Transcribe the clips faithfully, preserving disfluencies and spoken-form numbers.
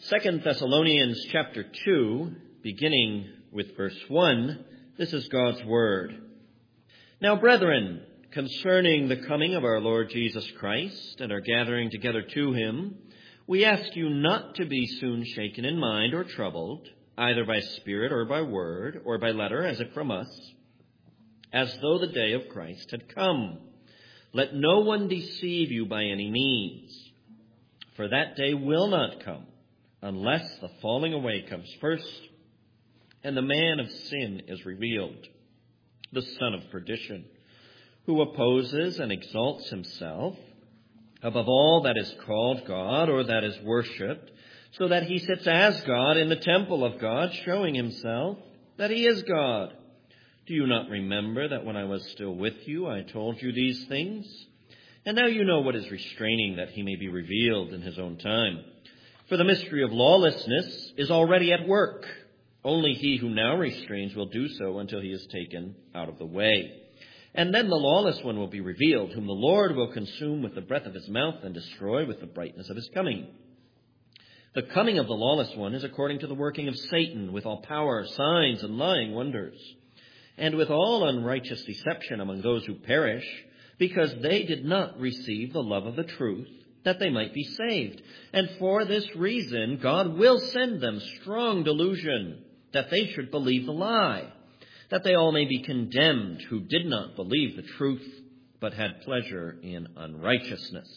Second Thessalonians chapter two, beginning with verse one, this is God's word. Now, brethren, concerning the coming of our Lord Jesus Christ and our gathering together to him, we ask you not to be soon shaken in mind or troubled, either by spirit or by word or by letter, as if from us, as though the day of Christ had come. Let no one deceive you by any means, for that day will not come unless the falling away comes first, and the man of sin is revealed, the son of perdition, who opposes and exalts himself above all that is called God or that is worshipped, so that he sits as God in the temple of God, showing himself that he is God. Do you not remember that when I was still with you, I told you these things? And now you know what is restraining, that he may be revealed in his own time. For the mystery of lawlessness is already at work. Only he who now restrains will do so until he is taken out of the way. And then the lawless one will be revealed, whom the Lord will consume with the breath of his mouth and destroy with the brightness of his coming. The coming of the lawless one is according to the working of Satan, with all power, signs, and lying wonders, and with all unrighteous deception among those who perish, because they did not receive the love of the truth, that they might be saved. And for this reason, God will send them strong delusion, that they should believe the lie, that they all may be condemned who did not believe the truth, but had pleasure in unrighteousness.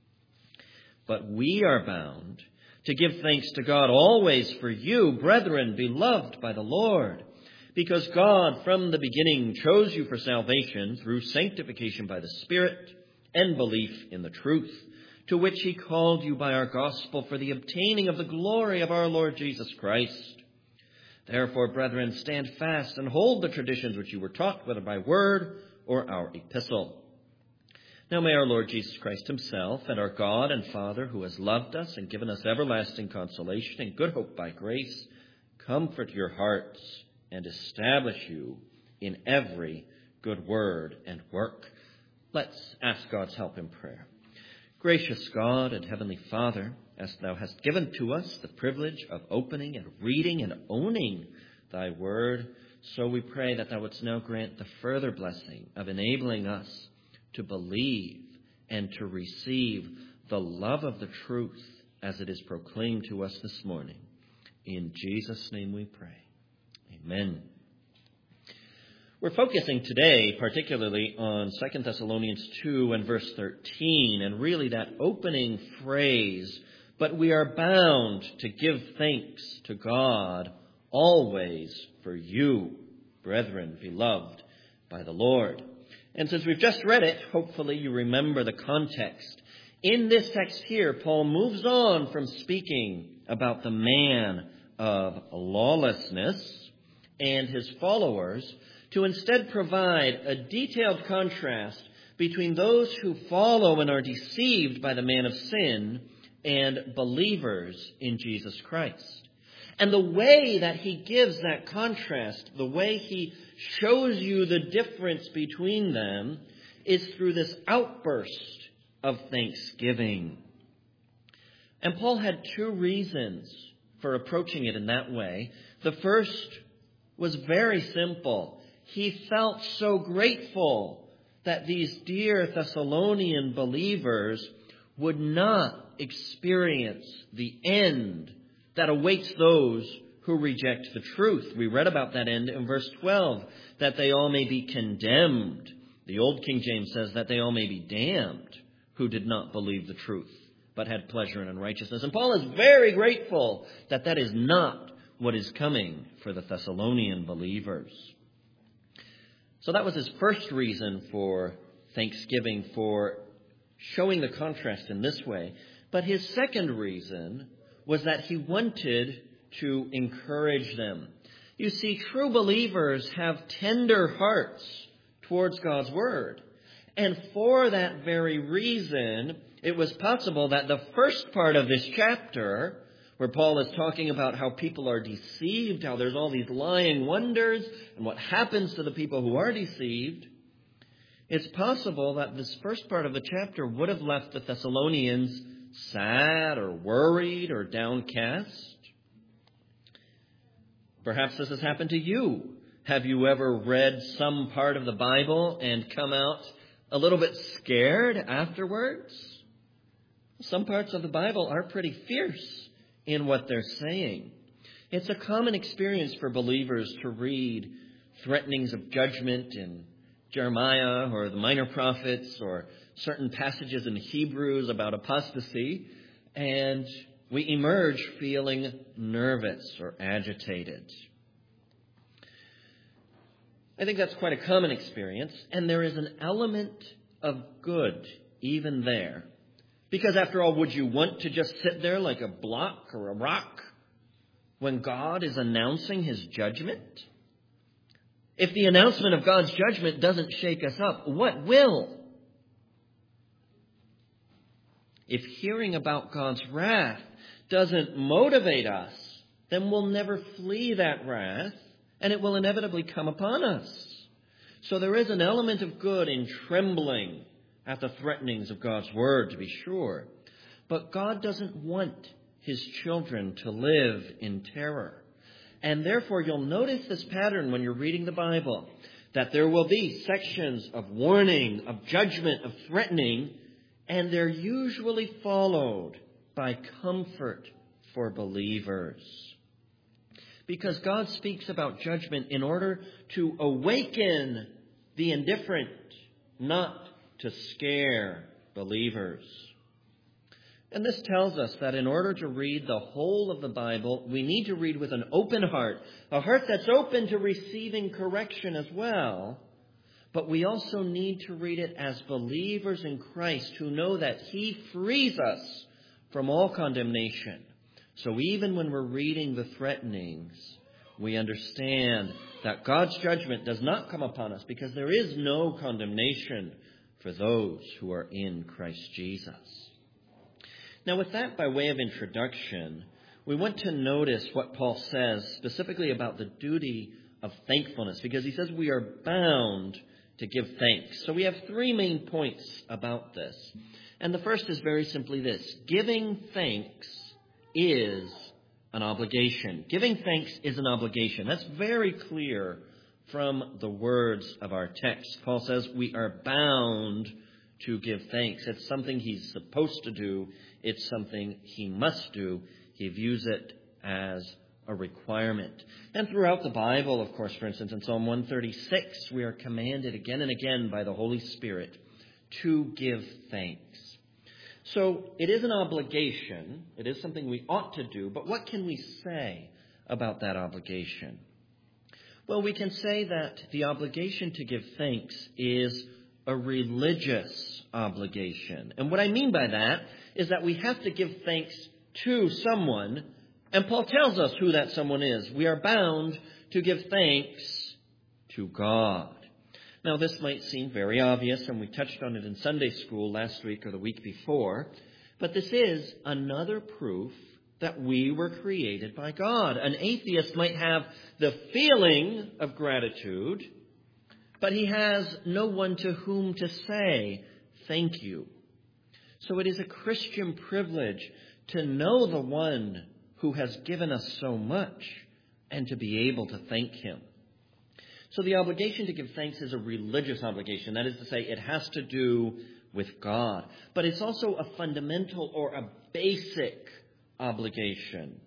But we are bound to give thanks to God always for you, brethren, beloved by the Lord, because God from the beginning chose you for salvation through sanctification by the Spirit and belief in the truth, to which he called you by our gospel for the obtaining of the glory of our Lord Jesus Christ. Therefore, brethren, stand fast and hold the traditions which you were taught, whether by word or our epistle. Now may our Lord Jesus Christ himself and our God and Father, who has loved us and given us everlasting consolation and good hope by grace, comfort your hearts and establish you in every good word and work. Let's ask God's help in prayer. Gracious God and Heavenly Father, as thou hast given to us the privilege of opening and reading and owning thy word, so we pray that thou wouldst now grant the further blessing of enabling us to believe and to receive the love of the truth as it is proclaimed to us this morning. In Jesus' name we pray. Amen. We're focusing today particularly on Second Thessalonians two and verse thirteen, and really that opening phrase, but we are bound to give thanks to God always for you, brethren, beloved by the Lord. And since we've just read it, hopefully you remember the context. In this text here, Paul moves on from speaking about the man of lawlessness and his followers to instead provide a detailed contrast between those who follow and are deceived by the man of sin and believers in Jesus Christ. And the way that he gives that contrast, the way he shows you the difference between them, is through this outburst of thanksgiving. And Paul had two reasons for approaching it in that way. The first was very simple. He felt so grateful that these dear Thessalonian believers would not experience the end that awaits those who reject the truth. We read about that end in verse twelve, that they all may be condemned. The Old King James says that they all may be damned who did not believe the truth, but had pleasure in unrighteousness. And Paul is very grateful that that is not what is coming for the Thessalonian believers. So that was his first reason for thanksgiving, for showing the contrast in this way. But his second reason was that he wanted to encourage them. You see, true believers have tender hearts towards God's word. And for that very reason, it was possible that the first part of this chapter, where Paul is talking about how people are deceived, how there's all these lying wonders, and what happens to the people who are deceived, it's possible that this first part of the chapter would have left the Thessalonians sad or worried or downcast? Perhaps this has happened to you. Have you ever read some part of the Bible and come out a little bit scared afterwards? Some parts of the Bible are pretty fierce in what they're saying. It's a common experience for believers to read threatenings of judgment in Jeremiah or the minor prophets or certain passages in Hebrews about apostasy, and we emerge feeling nervous or agitated. I think that's quite a common experience, and there is an element of good even there. Because after all, would you want to just sit there like a block or a rock when God is announcing his judgment? If the announcement of God's judgment doesn't shake us up, what will? If hearing about God's wrath doesn't motivate us, then we'll never flee that wrath, and it will inevitably come upon us. So there is an element of good in trembling at the threatenings of God's word, to be sure. But God doesn't want his children to live in terror. And therefore, you'll notice this pattern when you're reading the Bible, that there will be sections of warning, of judgment, of threatening, and they're usually followed by comfort for believers. Because God speaks about judgment in order to awaken the indifferent, not to scare believers. And this tells us that in order to read the whole of the Bible, we need to read with an open heart, a heart that's open to receiving correction as well. But we also need to read it as believers in Christ who know that he frees us from all condemnation. So even when we're reading the threatenings, we understand that God's judgment does not come upon us because there is no condemnation for those who are in Christ Jesus. Now, with that by way of introduction, we want to notice what Paul says specifically about the duty of thankfulness, because he says we are bound to give thanks. So we have three main points about this. And the first is very simply this: giving thanks is an obligation. Giving thanks is an obligation. That's very clear from the words of our text. Paul says we are bound to give thanks. It's something he's supposed to do. It's something he must do. He views it as a requirement. And throughout the Bible, of course, for instance, in Psalm one thirty-six, we are commanded again and again by the Holy Spirit to give thanks. So it is an obligation. It is something we ought to do. But what can we say about that obligation? Well, we can say that the obligation to give thanks is a religious obligation. And what I mean by that is that we have to give thanks to someone. And Paul tells us who that someone is. We are bound to give thanks to God. Now, this might seem very obvious, and we touched on it in Sunday school last week or the week before, but this is another proof that we were created by God. An atheist might have the feeling of gratitude, but he has no one to whom to say thank you. So it is a Christian privilege to know the one who has given us so much and to be able to thank him. So the obligation to give thanks is a religious obligation. That is to say, it has to do with God. But it's also a fundamental or a basic obligation.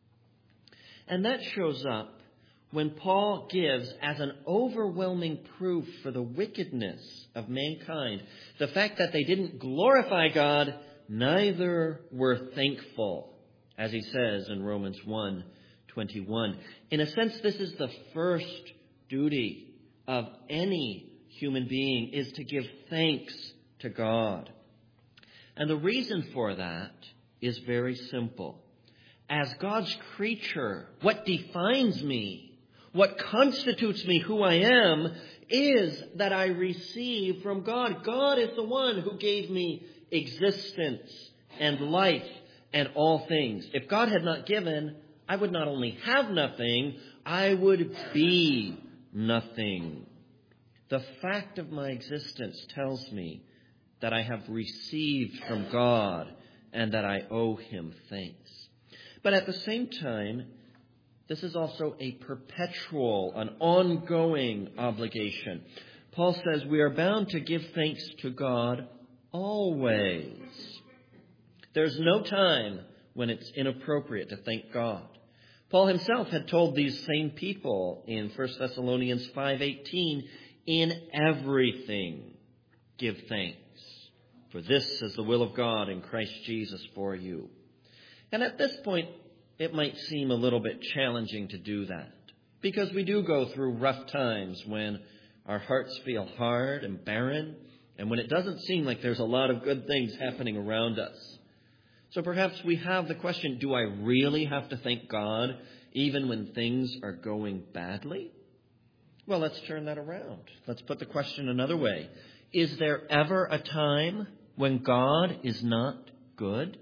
And that shows up when Paul gives as an overwhelming proof for the wickedness of mankind the fact that they didn't glorify God, neither were thankful, as he says in Romans one twenty-one. In a sense, this is the first duty of any human being, is to give thanks to God. And the reason for that is very simple. As God's creature, what defines me, what constitutes me, who I am, is that I receive from God. God is the one who gave me existence and life and all things. If God had not given, I would not only have nothing, I would be nothing. The fact of my existence tells me that I have received from God and that I owe him thanks. But at the same time, this is also a perpetual, an ongoing obligation. Paul says we are bound to give thanks to God always. There's no time when it's inappropriate to thank God. Paul himself had told these same people in First Thessalonians five eighteen, in everything give thanks, for this is the will of God in Christ Jesus for you. And at this point, it might seem a little bit challenging to do that, because we do go through rough times when our hearts feel hard and barren, and when it doesn't seem like there's a lot of good things happening around us. So perhaps we have the question, do I really have to thank God even when things are going badly? Well, let's turn that around. Let's put the question another way. Is there ever a time when God is not good?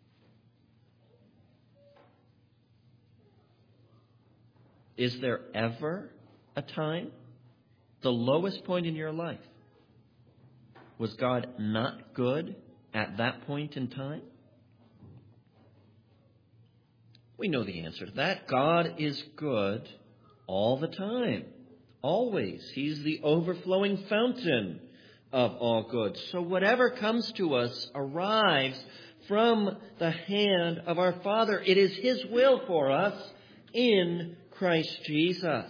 Is there ever a time, the lowest point in your life, was God not good at that point in time? We know the answer to that. God is good all the time, always. He's the overflowing fountain of all good. So whatever comes to us arrives from the hand of our Father. It is his will for us in Christ Jesus.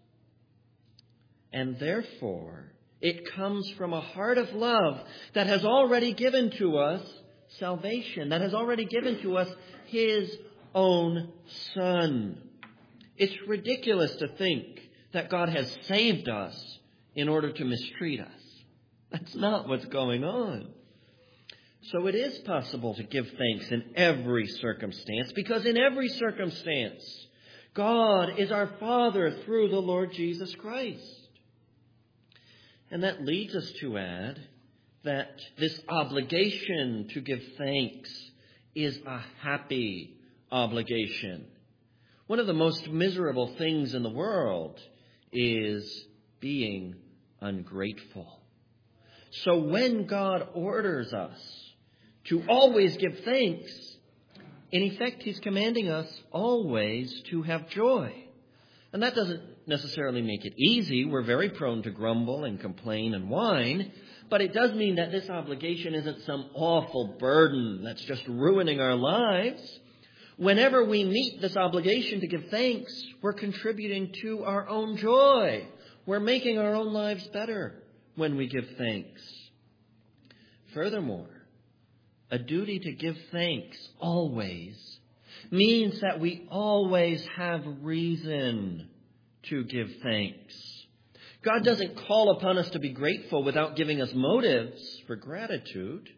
And therefore, it comes from a heart of love that has already given to us salvation, that has already given to us his own Son. It's ridiculous to think that God has saved us in order to mistreat us. That's not what's going on. So it is possible to give thanks in every circumstance, because in every circumstance, God is our Father through the Lord Jesus Christ. And that leads us to add that this obligation to give thanks is a happy obligation. One of the most miserable things in the world is being ungrateful. So when God orders us to always give thanks, in effect, he's commanding us always to have joy. And that doesn't necessarily make it easy. We're very prone to grumble and complain and whine. But it does mean that this obligation isn't some awful burden that's just ruining our lives. Whenever we meet this obligation to give thanks, we're contributing to our own joy. We're making our own lives better when we give thanks. Furthermore, a duty to give thanks always means that we always have reason to give thanks. God doesn't call upon us to be grateful without giving us motives for gratitude.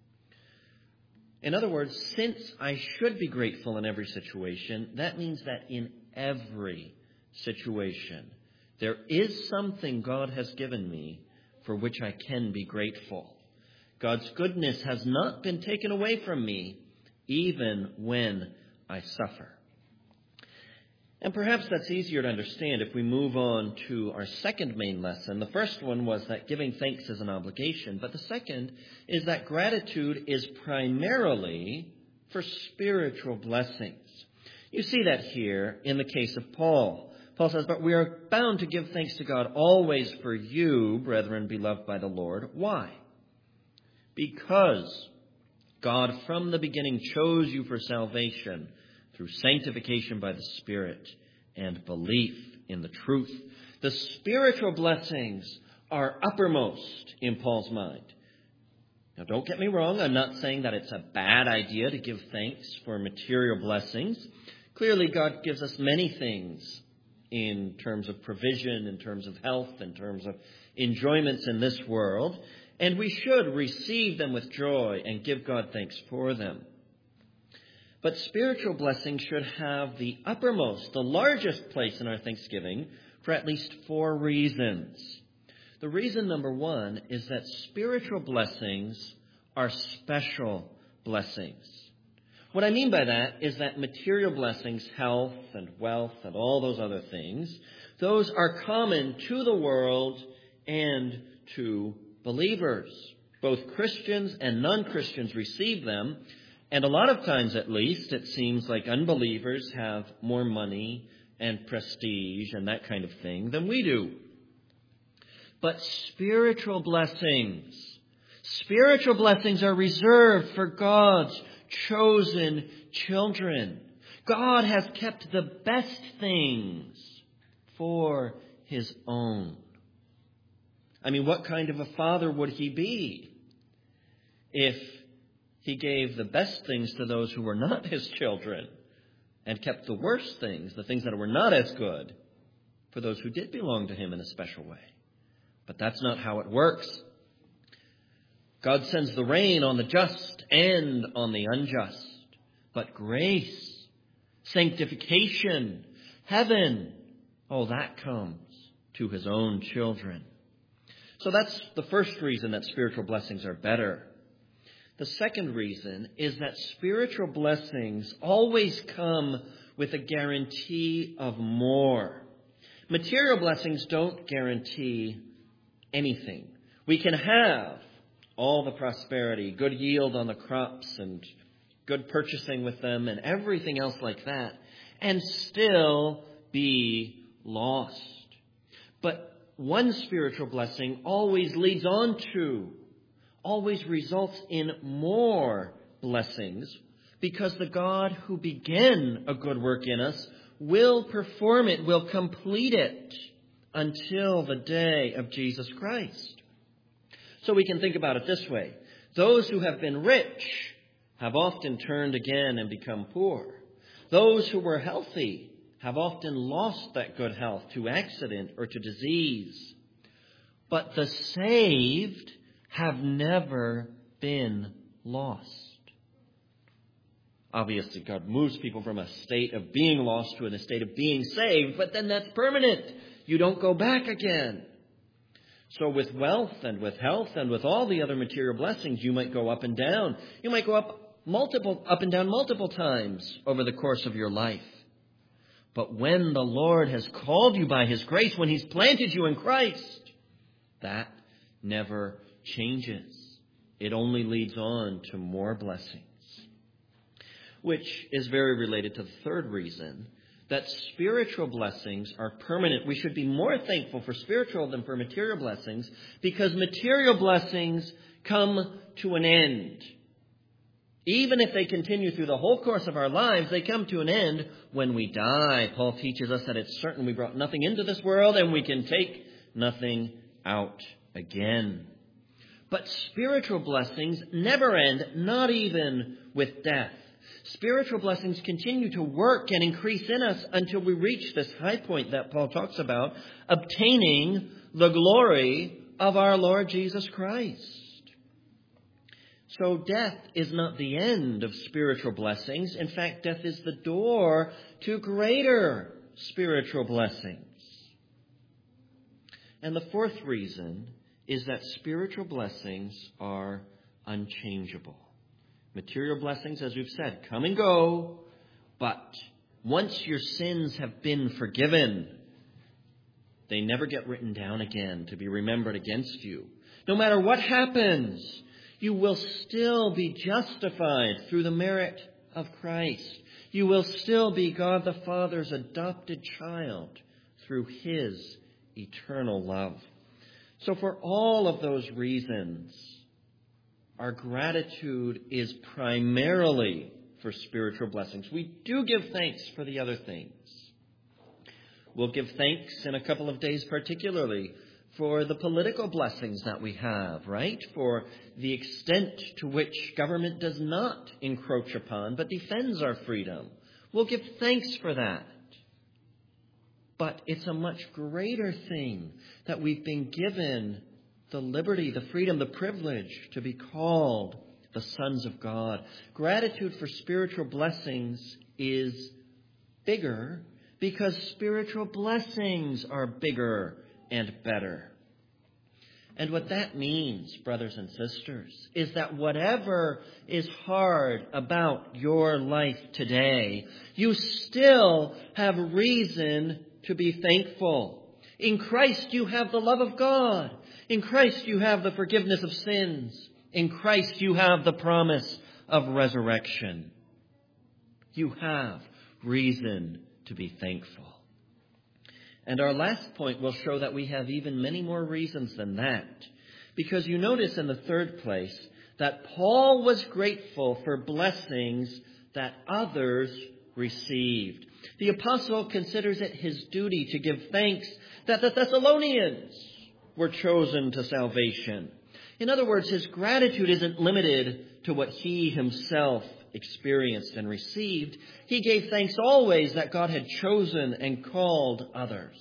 In other words, since I should be grateful in every situation, that means that in every situation, there is something God has given me for which I can be grateful. God's goodness has not been taken away from me, even when I suffer. And perhaps that's easier to understand if we move on to our second main lesson. The first one was that giving thanks is an obligation, but the second is that gratitude is primarily for spiritual blessings. You see that here in the case of Paul. Paul says, "But we are bound to give thanks to God always for you, brethren, beloved by the Lord." Why? Because God from the beginning chose you for salvation through sanctification by the Spirit and belief in the truth. The spiritual blessings are uppermost in Paul's mind. Now, don't get me wrong. I'm not saying that it's a bad idea to give thanks for material blessings. Clearly, God gives us many things in terms of provision, in terms of health, in terms of enjoyments in this world. And we should receive them with joy and give God thanks for them. But spiritual blessings should have the uppermost, the largest place in our thanksgiving for at least four reasons. The reason number one is that spiritual blessings are special blessings. What I mean by that is that material blessings, health and wealth and all those other things, those are common to the world and to believers. Both Christians and non-Christians receive them. And a lot of times, at least, it seems like unbelievers have more money and prestige and that kind of thing than we do. But spiritual blessings, spiritual blessings are reserved for God's chosen children. God has kept the best things for his own. I mean, what kind of a father would he be if he gave the best things to those who were not his children and kept the worst things, the things that were not as good, for those who did belong to him in a special way? But that's not how it works. God sends the rain on the just and on the unjust. But grace, sanctification, heaven, oh, that comes to his own children. So that's the first reason that spiritual blessings are better. The second reason is that spiritual blessings always come with a guarantee of more. Material blessings don't guarantee anything. We can have all the prosperity, good yield on the crops and good purchasing with them and everything else like that, and still be lost. But one spiritual blessing always leads on to, always results in more blessings, because the God who began a good work in us will perform it, will complete it until the day of Jesus Christ. So we can think about it this way. Those who have been rich have often turned again and become poor. Those who were healthy have often lost that good health to accident or to disease. But the saved have never been lost. Obviously, God moves people from a state of being lost to a state of being saved, but then that's permanent. You don't go back again. So with wealth and with health and with all the other material blessings, you might go up and down. You might go up multiple, up and down multiple times over the course of your life. But when the Lord has called you by his grace, when he's planted you in Christ, that never changes. It only leads on to more blessings. Which is very related to the third reason, that spiritual blessings are permanent. We should be more thankful for spiritual than for material blessings, because material blessings come to an end. Even if they continue through the whole course of our lives, they come to an end when we die. Paul teaches us that it's certain we brought nothing into this world and we can take nothing out again. But spiritual blessings never end, not even with death. Spiritual blessings continue to work and increase in us until we reach this high point that Paul talks about, obtaining the glory of our Lord Jesus Christ. So death is not the end of spiritual blessings. In fact, death is the door to greater spiritual blessings. And the fourth reason is that spiritual blessings are unchangeable. Material blessings, as we've said, come and go, but once your sins have been forgiven, they never get written down again to be remembered against you. No matter what happens, you will still be justified through the merit of Christ. You will still be God the Father's adopted child through his eternal love. So for all of those reasons, our gratitude is primarily for spiritual blessings. We do give thanks for the other things. We'll give thanks in a couple of days particularly for the political blessings that we have, right? For the extent to which government does not encroach upon but defends our freedom. We'll give thanks for that. But it's a much greater thing that we've been given the liberty, the freedom, the privilege to be called the sons of God. Gratitude for spiritual blessings is bigger because spiritual blessings are bigger and better. And what that means, brothers and sisters, is that whatever is hard about your life today, you still have reason to be thankful. In Christ you have the love of God. In Christ you have the forgiveness of sins. In Christ you have the promise of resurrection. You have reason to be thankful. And our last point will show that we have even many more reasons than that. Because you notice in the third place that Paul was grateful for blessings that others received. The apostle considers it his duty to give thanks that the Thessalonians were chosen to salvation. In other words, his gratitude isn't limited to what he himself experienced and received. He gave thanks always that God had chosen and called others.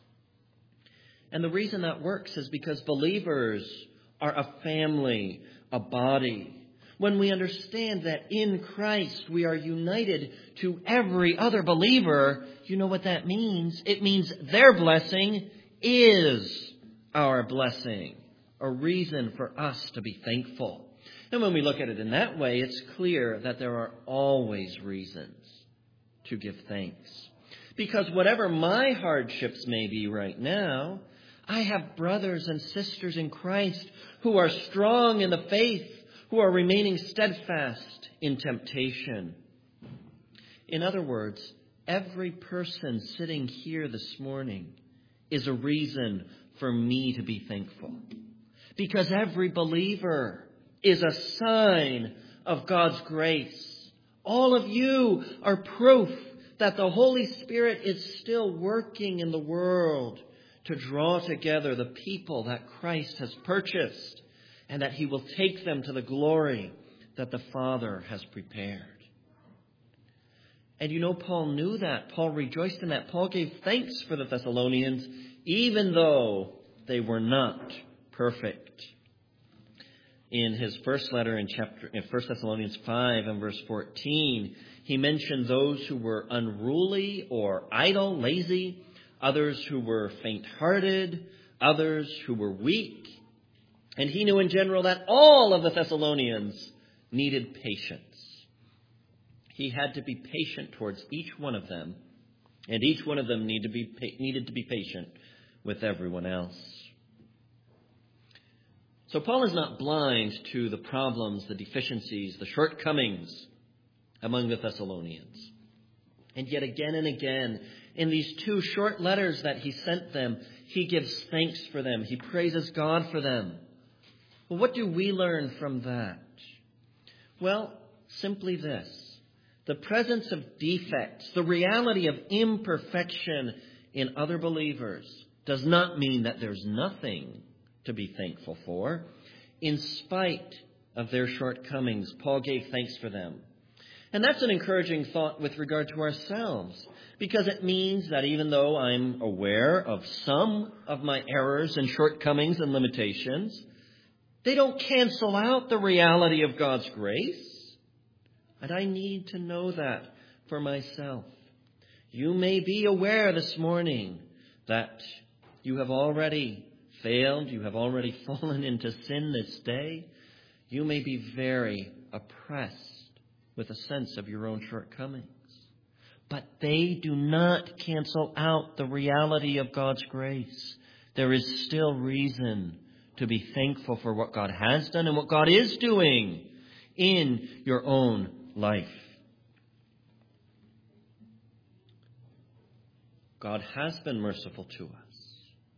And the reason that works is because believers are a family, a body. When we understand that in Christ we are united to every other believer, you know what that means? It means their blessing is our blessing, a reason for us to be thankful. And when we look at it in that way, it's clear that there are always reasons to give thanks. Because whatever my hardships may be right now, I have brothers and sisters in Christ who are strong in the faith, who are remaining steadfast in temptation. In other words, every person sitting here this morning is a reason for me to be thankful. Because every believer is a sign of God's grace. All of you are proof that the Holy Spirit is still working in the world to draw together the people that Christ has purchased, and that he will take them to the glory that the Father has prepared. And you know, Paul knew that. Paul rejoiced in that. Paul gave thanks for the Thessalonians, even though they were not perfect. In his first letter in chapter in First Thessalonians five and verse fourteen, he mentioned those who were unruly or idle, lazy, others who were faint-hearted, others who were weak. And he knew in general that all of the Thessalonians needed patience. He had to be patient towards each one of them, and each one of them needed to be, needed to be patient with everyone else. So Paul is not blind to the problems, the deficiencies, the shortcomings among the Thessalonians. And yet again and again, in these two short letters that he sent them, he gives thanks for them. He praises God for them. Well, what do we learn from that? Well, simply this. The presence of defects, the reality of imperfection in other believers does not mean that there's nothing to be thankful for. In spite of their shortcomings, Paul gave thanks for them. And that's an encouraging thought with regard to ourselves, because it means that even though I'm aware of some of my errors and shortcomings and limitations, they don't cancel out the reality of God's grace. And I need to know that for myself. You may be aware this morning that you have already failed, you have already fallen into sin this day. You may be very oppressed with a sense of your own shortcomings. But they do not cancel out the reality of God's grace. There is still reason to be thankful for what God has done and what God is doing in your own life. God has been merciful to us.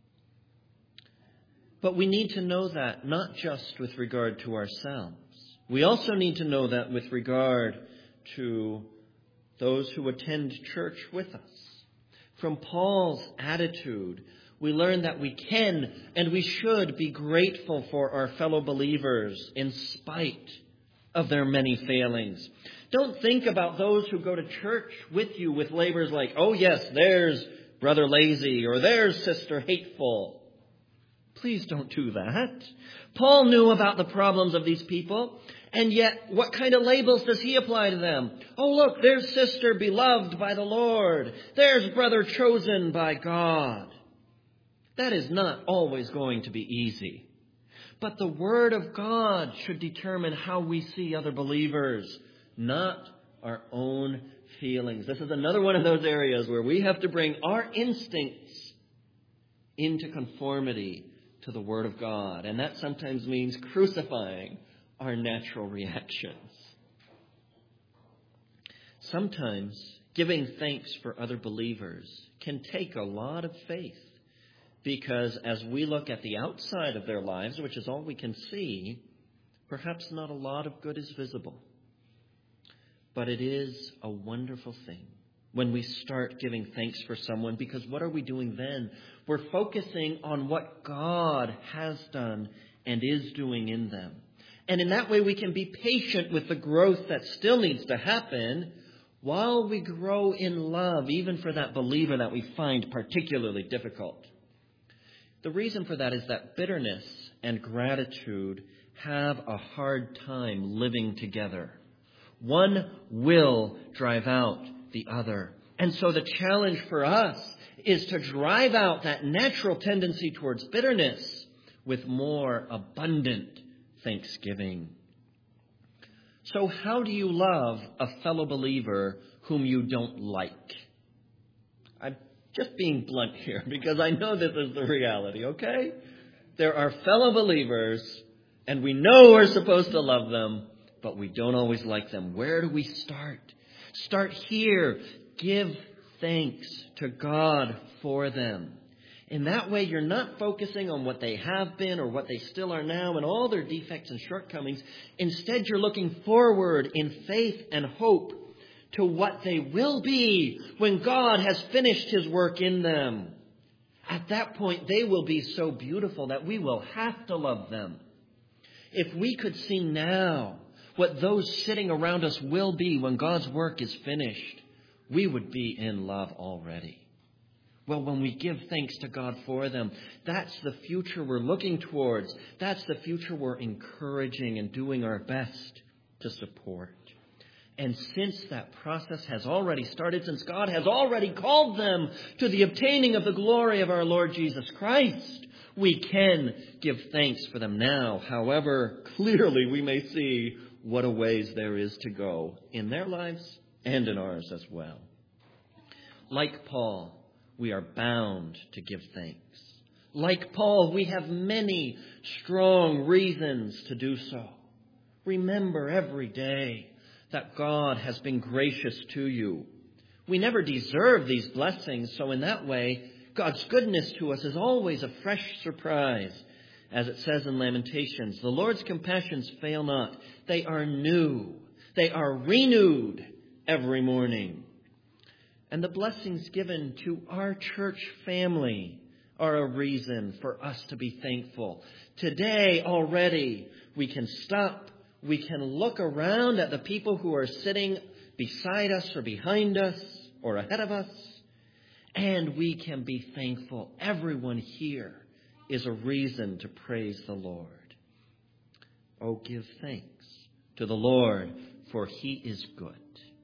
But we need to know that not just with regard to ourselves. We also need to know that with regard to those who attend church with us. From Paul's attitude, we learn that we can and we should be grateful for our fellow believers in spite of their many failings. Don't think about those who go to church with you with labels like, oh yes, there's Brother Lazy or there's Sister Hateful. Please don't do that. Paul knew about the problems of these people, and yet what kind of labels does he apply to them? Oh look, there's Sister Beloved by the Lord. There's Brother Chosen by God. That is not always going to be easy. But the Word of God should determine how we see other believers, not our own feelings. This is another one of those areas where we have to bring our instincts into conformity to the Word of God. And that sometimes means crucifying our natural reactions. Sometimes giving thanks for other believers can take a lot of faith, because as we look at the outside of their lives, which is all we can see, perhaps not a lot of good is visible. But it is a wonderful thing when we start giving thanks for someone, because what are we doing then? We're focusing on what God has done and is doing in them. And in that way, we can be patient with the growth that still needs to happen while we grow in love, even for that believer that we find particularly difficult. The reason for that is that bitterness and gratitude have a hard time living together. One will drive out the other. And so the challenge for us is to drive out that natural tendency towards bitterness with more abundant thanksgiving. So how do you love a fellow believer whom you don't like? I'm just being blunt here because I know this is the reality, okay? There are fellow believers and we know we're supposed to love them, but we don't always like them. Where do we start? Start here. Give thanks to God for them. In that way, you're not focusing on what they have been or what they still are now and all their defects and shortcomings. Instead, you're looking forward in faith and hope to what they will be when God has finished His work in them. At that point, they will be so beautiful that we will have to love them. If we could see now what those sitting around us will be when God's work is finished, we would be in love already. Well, when we give thanks to God for them, that's the future we're looking towards. That's the future we're encouraging and doing our best to support. And since that process has already started, since God has already called them to the obtaining of the glory of our Lord Jesus Christ, we can give thanks for them now. However, clearly we may see what a ways there is to go in their lives and in ours as well. Like Paul, we are bound to give thanks. Like Paul, we have many strong reasons to do so. Remember every day that God has been gracious to you. We never deserve these blessings, so in that way, God's goodness to us is always a fresh surprise. As it says in Lamentations, the Lord's compassions fail not. They are new. They are renewed every morning. And the blessings given to our church family are a reason for us to be thankful. Today already we can stop. We can look around at the people who are sitting beside us or behind us or ahead of us, and we can be thankful. Everyone here is a reason to praise the Lord. Oh, give thanks to the Lord, for He is good.